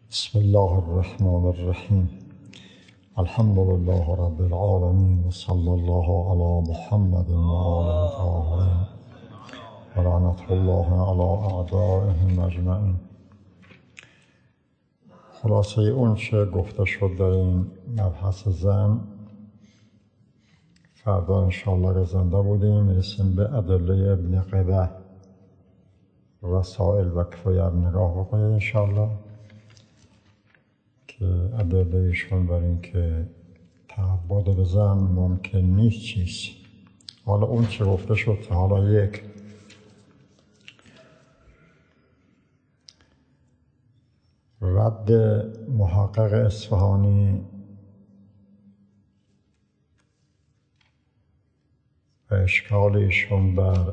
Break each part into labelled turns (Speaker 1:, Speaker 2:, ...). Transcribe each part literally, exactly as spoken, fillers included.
Speaker 1: بسم الله الرحمن الرحیم. الحمد لله رب العالمین و صلی الله علی محمد و آله الطاهرین و لعنة الله علی اعدائهم اجمعین. خلاصه اون چه گفته شد در این مبحث زن، فردا انشاءالله اگر زنده بودیم میرسیم به ادله ابن قبه، رسائل و کفایه نگاه بکنید انشاءالله که ادلهشون بر این که تعبد به زن ممکن نیست چیست. حالا اون چه گفته شد تا حالا یک رد محقق اصفهانی و اشکال ایشون بر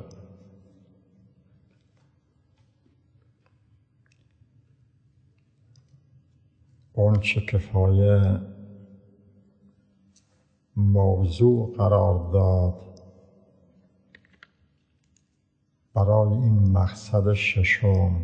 Speaker 1: اون چه کفایه موضوع قرار داد برای این مقصد ششم،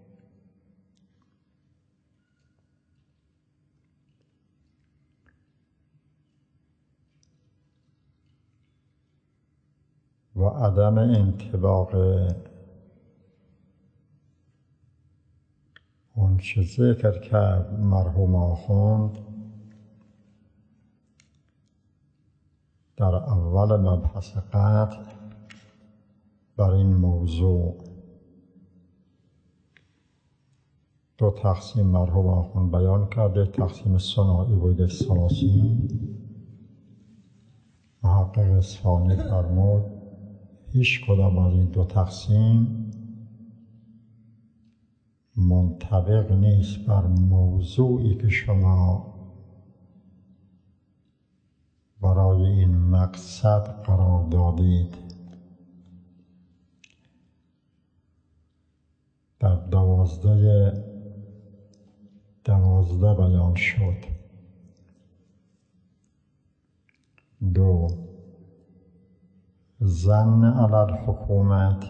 Speaker 1: و عدم انطباق اون چه ذکر کرد مرحوم آخوند در اول مبحث قطع بر این موضوع. دو تقسیم مرحوم آخوند بیان کرده، تقسیم صناعی و ثلاثی. محقق اصفهانی فرمود هیچ کدام از این دو تقسیم منطبق نیست بر موضوعی که شما برای این مقصد قرار دادید. در دوازده دوازده بیان شد. دو، ظن علی الحکومت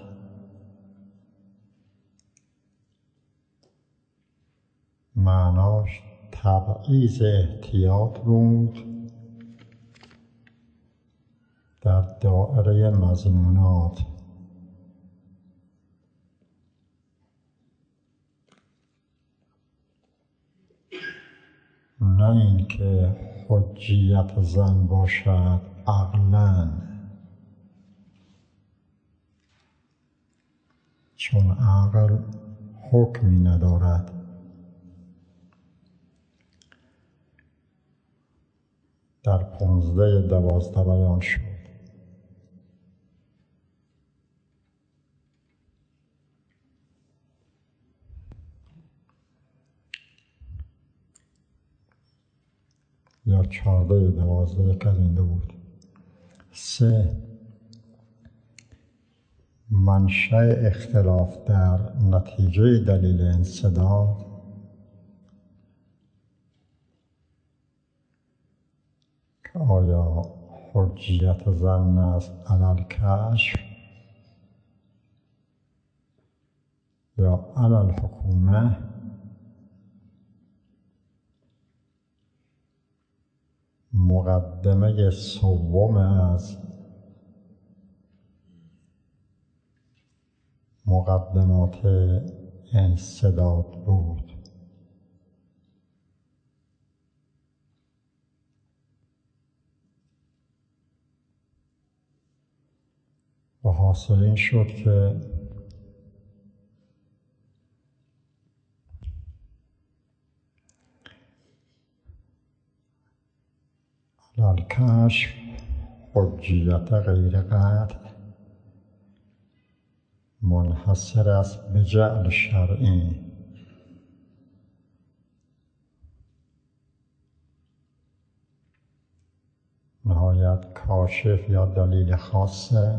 Speaker 1: معناش تبعیض احتیاط بود در دایره مضمونات، نه این که حجیت زن باشد عقلاً، چون عقل حکمی ندارد. در پانزده دوازده بیان شد. یا چهارده دوازده یک از این دو بود. سه، منشأ اختلاف در نتیجه دلیل انسداد که آیا حجیت زن است علی الکشف یا علی الحکومه، مقدمه سوم از مقدمات انسداد بود. و حاصل این شد که علی الکشف حجیت غیر قطع منحصر است به جعل شرعی، نهایت کاشف یا دلیل خاصه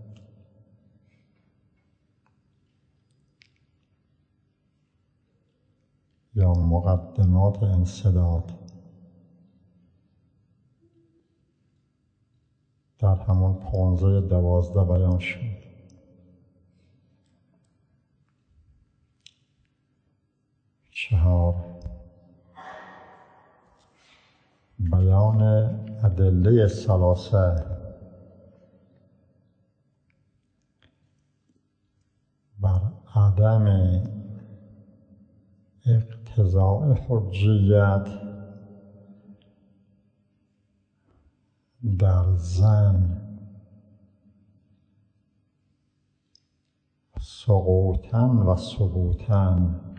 Speaker 1: یا مقدمات انسداد. در همون پانزده دوازده بیان شد. چهار، ادله ثلاثه بر عدم اقتضاء حجیت در زن سقوطاً و ثبوتاً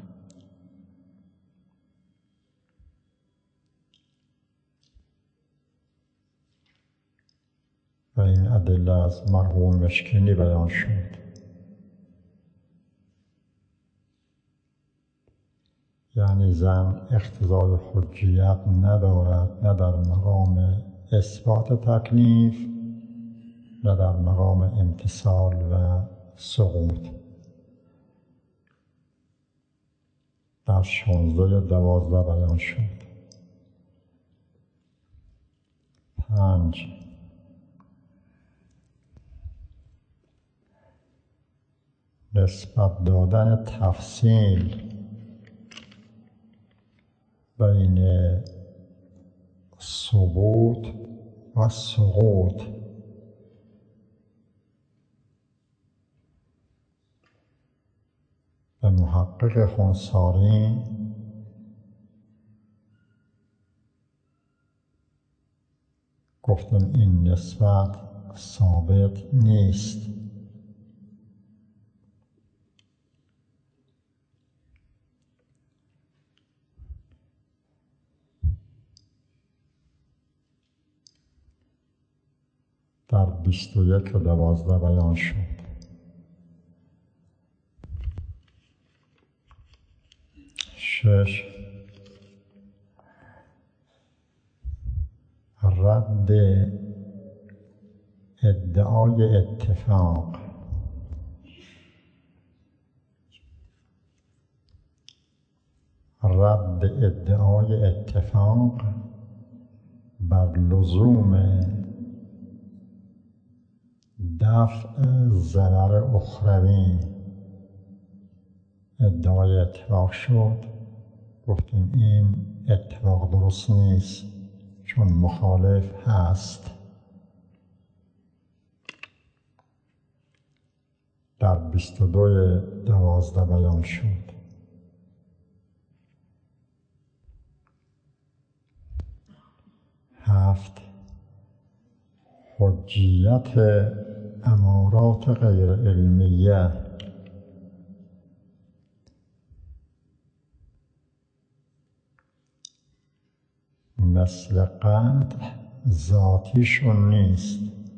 Speaker 1: و این ادله از مرحوم مشکینی بیان شد. یعنی زن اقتضای حجیت ندارد، نه در مقام اثبات تکلیف نه در مقام امتثال و سقوط. در شانزده دوازده بیان شد. پنج نسبت دادن تفصیل بین ثبوت و سقوط. به محقق خنثاری گفتم این نسبت ثابت نیست. در بیست و یک و دوازده بیان شد. شش رد ادعای اتفاق. رد ادعای اتفاق بر لزوم دفع ضرر اخروی. ادعای اتفاق شد، گفتیم این اتفاق درست نیست چون مخالف هست. در بیست و دو دوازده بیان شد. هفت حجیت امارات غیر علمیه. مثل قطع ذاتیشون نیست،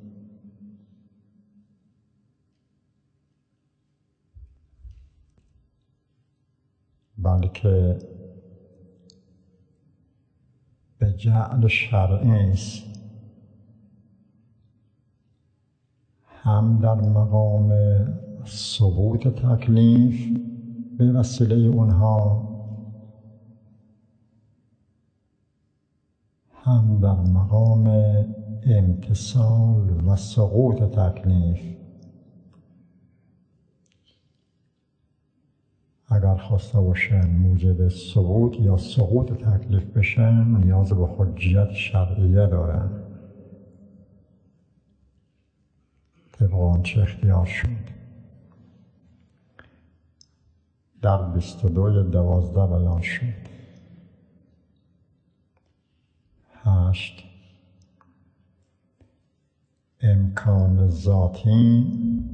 Speaker 1: بلکه به جعل شرعی است. هم در مقام ثبوت تکلیف به وسیله اونها، هم در مقام امتثال و سقوط تکلیف. اگر خواسته باشن موجب ثبوت یا سقوط تکلیف بشن نیاز به حجیت شرعیه دارن. طبق آنچه اختیار شد. در بیست و دو دوازده بیان شد. هشت امکان ذاتی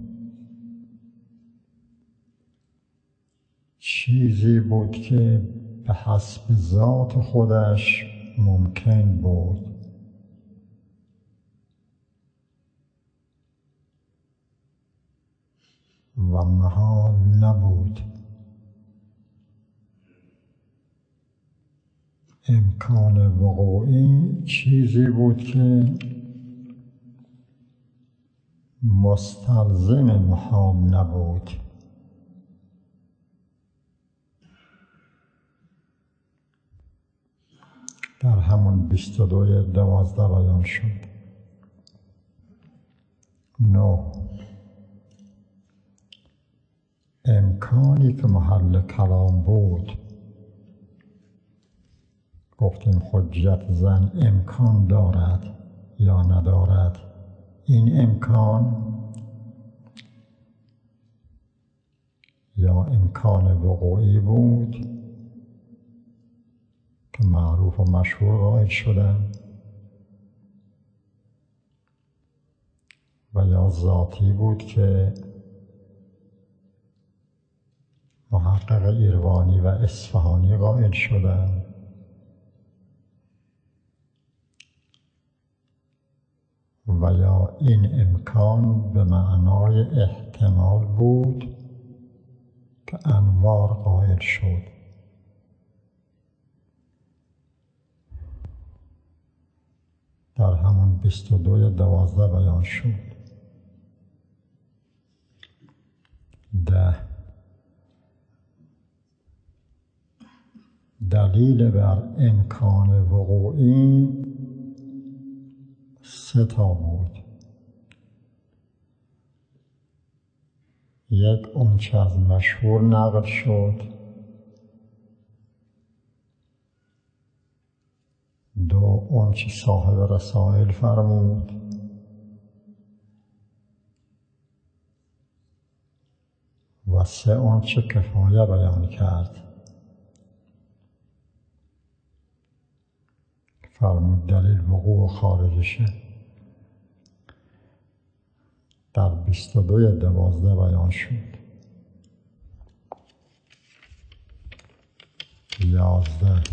Speaker 1: چیزی بود که به حسب ذات خودش ممکن بود و محال نبود. امکان وقوعی چیزی بود که مستلزم محال نبود. در همون بیست و دو دوازده بیان شد. نه امکانی که محل کلام بود. گفتیم حجیت زن امکان دارد یا ندارد. این امکان یا امکان وقوعی بود که معروف و مشهور قائل شدند و یا ذاتی بود که محقق ایروانی و اصفهانی قائل شدند و یا این امکان به معنای احتمال بود که انوار قائل شد. در همون بیست و دو دوازده بیان شد. ده دلیل بر امکان وقوعی سه تا بود. یک اونچه از مشهور نقل شد، دو اونچه صاحب رسائل فرمود، و سه اونچه کفایه بیان کرد. فرمود دلیل وقوع خارجشه در بیست و دو دوازده بیان شد. یازده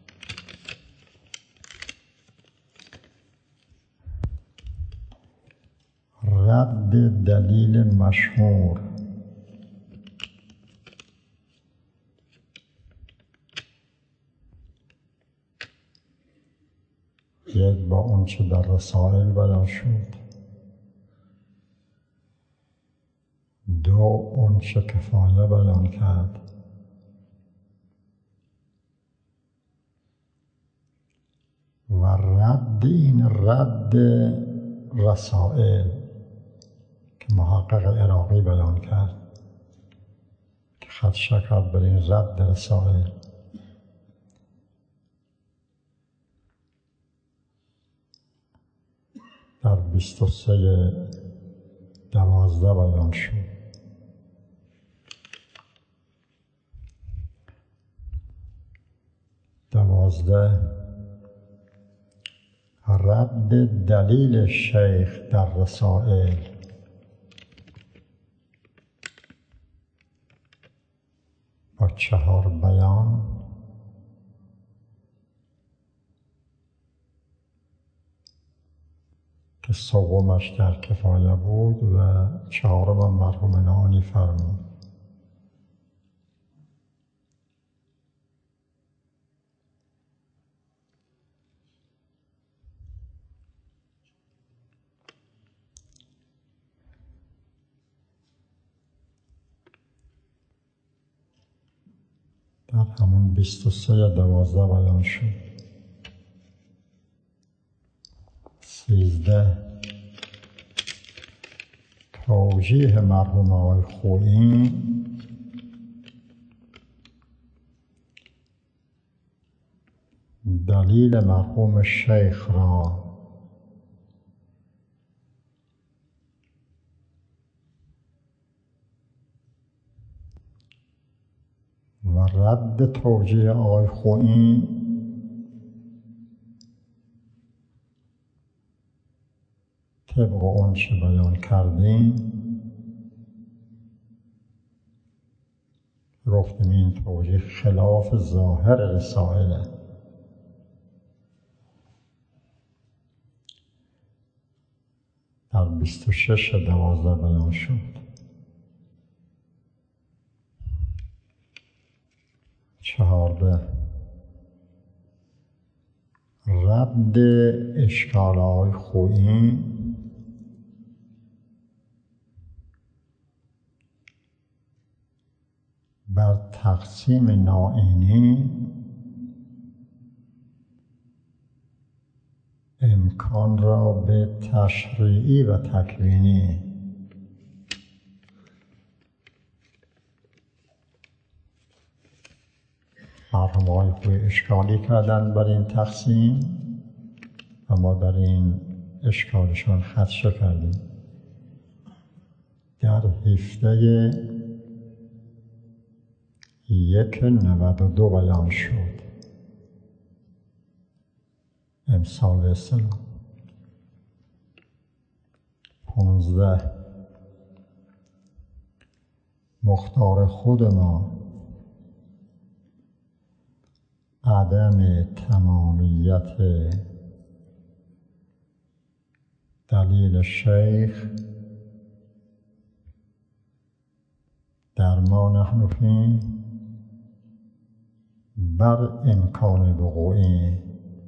Speaker 1: رد دلیل مشهور. یک با اون چه در رسائل بیان شد، دو اون چه کفایه بیان کرد، و رد این رد رسائل که محقق عراقی بیان کرد که خدشه کرد بر این رد رسائل. در بیست و سه دوازده بیان شد. دوازده رد دلیل شیخ در رسائل. با چهار بیان که سومش در کفایه بود و چهارم مرحوم نانی فرمود. در همون بیست و سه دوازده بیان شد. سیزده توجیه مرحوم آقای خویی دلیل مرحوم شیخ را و رد توجیه آقای خویی طبق اون چه بیان کردیم. گفتیم این توجیه خلاف ظاهر رسائله. در بیست و شش دوازده بیان شد. چهارده رد اشکال‌های خویی بر تقسیم ناعینی امکان را به تشریعی و تکوینی. مرحوم آقای خویی اشکالی کردن بر این تقسیم و ما در این اشکالشان خدشه کردیم. در هفته یک نود و دو بیان شد. امسال به اصطلاح پانزده مختار خود ما عدم تمامیت دلیل شیخ در ما نحن فيه بر امکان وقوعی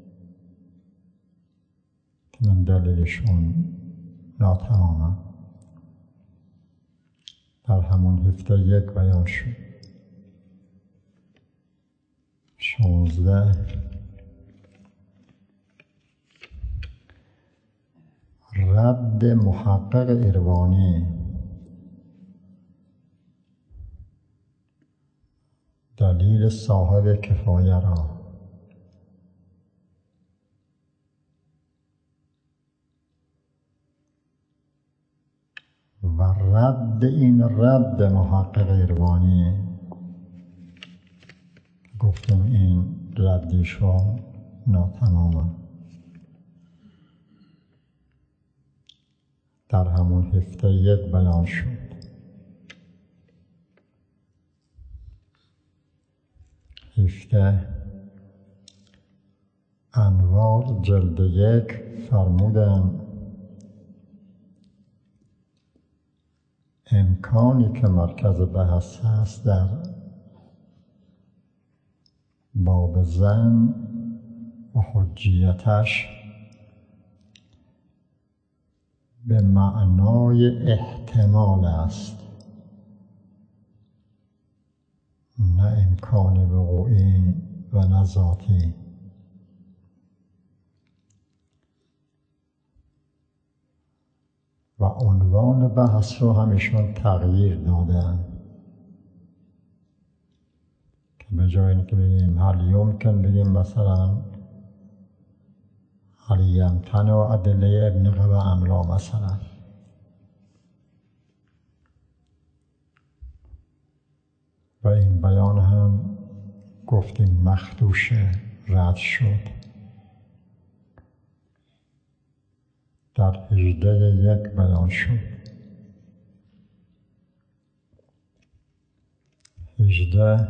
Speaker 1: که من دلیلشون ناتمامه در همون هفته یک بیان شد. شانزده رد محقق ایروانی دلیل صاحب کفایه را و رد این رد محقق ایروانی گفتم این ردیشون ناتمامه در همون هفته یک بیان شد. هفته انوار جلد یک فرمودن امکانی که مرکز بحث هست در باب زن و حجیتش به معنای احتمال است، نه امکان وقوعی و نه ذاتی. و عنوان بحث رو همیشون تغییر دادن که به جای اینکه بگیم هل یمکن بگیم مثلا هل یمتنع و ادله ابن قوی املا مثلا. و این بیان هم گفتیم مخدوشه رد شد. در هجده یک بیان شد. هجده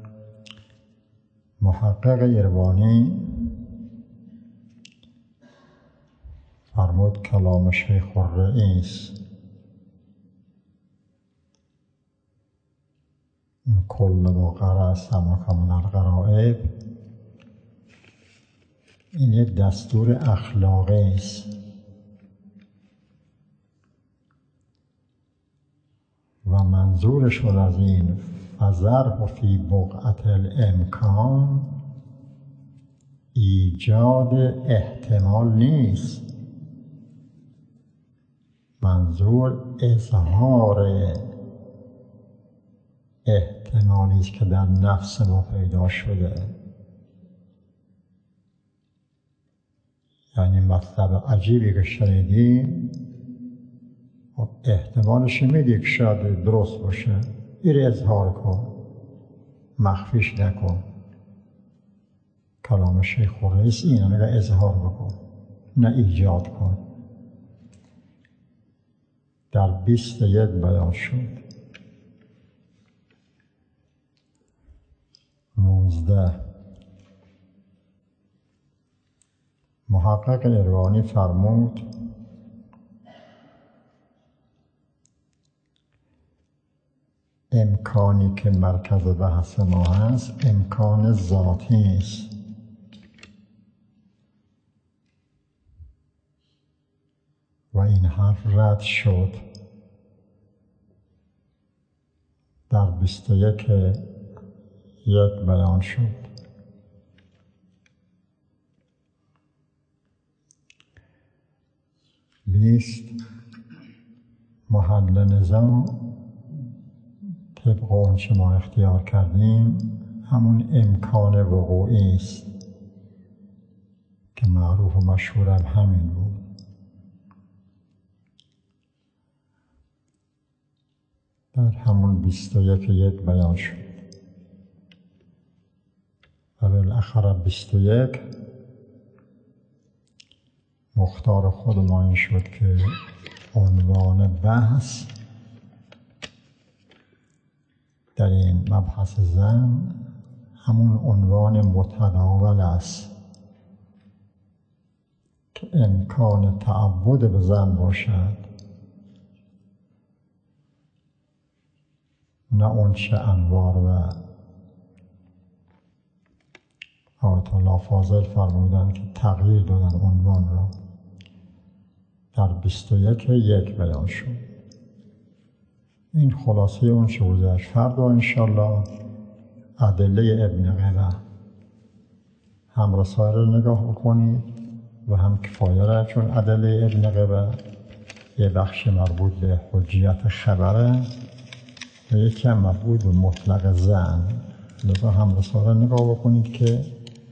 Speaker 1: محقق ایروانی فرمود کلام شیخ الرئیس این کل ما قرأ سماک من الغرائب این یک دستور اخلاقی است و منظورشون از این فذره فی بقعة الامکان ایجاد احتمال نیست، منظور اظهار احتمالی است که در نفس ما پیدا شده. یعنی مطلب عجیبی که شنیدیم احتمالش میدی که شاید درست باشه، این اظهار کن، مخفیش نکن. کلام شیخ الرئیس اینه، میگه اظهار بکن نه ایجاد کن. در بیست یک بیان شد. نوزده محقق ایروانی فرمود امکانی که مرکز بحث ما هست امکان ذاتی است. و این حرف رد شد. در بیست و یک یک بیان شد. بیست محل نظام طبق آنچه ما اختیار کردیم همون امکان وقوعی است که معروف و مشهورم همین بود. در همون بیست و یک یک بیان شد و بالاخره بیست و یک مختار خود ما این شد که عنوان بحث در این مبحث زن همون عنوان متداول است که امکان تعبد به زن باشد، نه اون چه انوار و آیت الله فاضل فرمودن که تغییر دادن عنوان را. در بیست و یک یک بیان شد. این خلاصه اون چه گذشت. فردا انشالله ادله ابن قبه هم رسائل رو نگاه بکنید و هم کفایه را، چون ادله ابن قبه یه بخش مربوط به حجیت خبره و یکی هم مربوط به مطلق زن. لذا هم رسائل نگاه بکنید که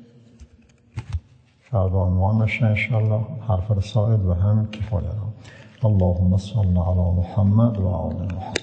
Speaker 1: فردا عنوان بشه انشالله، حرف رسائل و هم کفایه را. اللهم صل علی محمد و آل محمد.